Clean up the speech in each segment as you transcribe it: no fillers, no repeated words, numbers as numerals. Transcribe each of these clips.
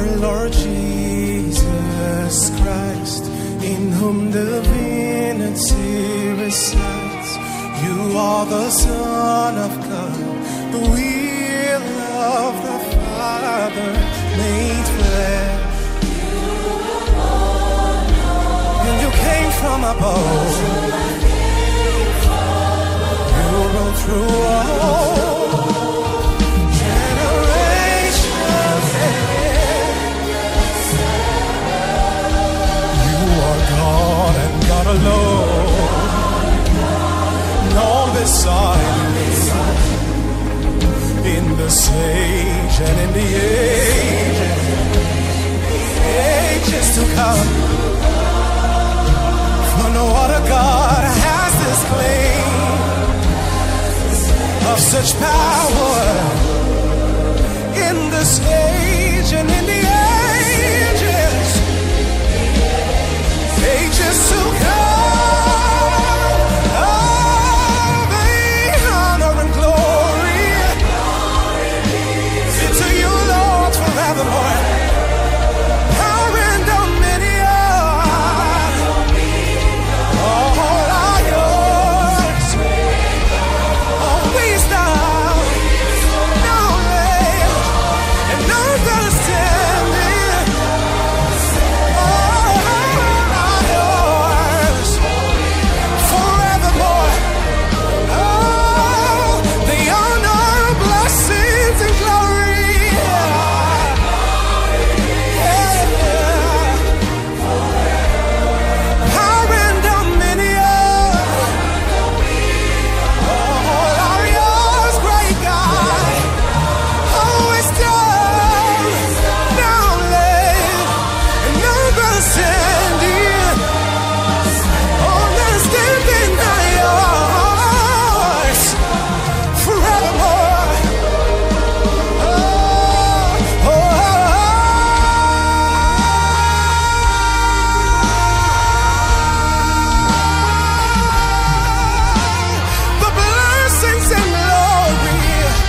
Lord Jesus Christ, in whom divinity resides. You are the Son of God, the will of the Father made flesh. And you came from above. You rode through all generations. You are God and God alone. None beside me. In this age and in the ages to come. For no other God has this claim of such power in this age and in the ages to come. All the honor and glory be to you, Lord, forevermore. Power and dominion, all are yours. All wisdom, knowledge, and understanding, all are yours forevermore. Oh, the honor, blessings, and glory. Power and dominion, all are yours, great God. All wisdom, knowledge, and understanding, understanding are yours forevermore. The blessings and glory.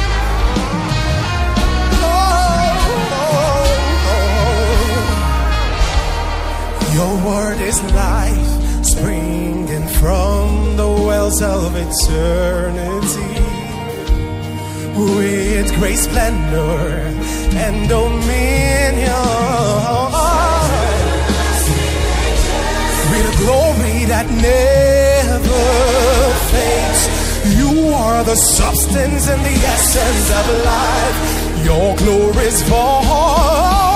Your word is life, springing from the wells of eternity. With great splendor and dominion, with a glory that never fades. You are the substance and the essence of life. Your glory's void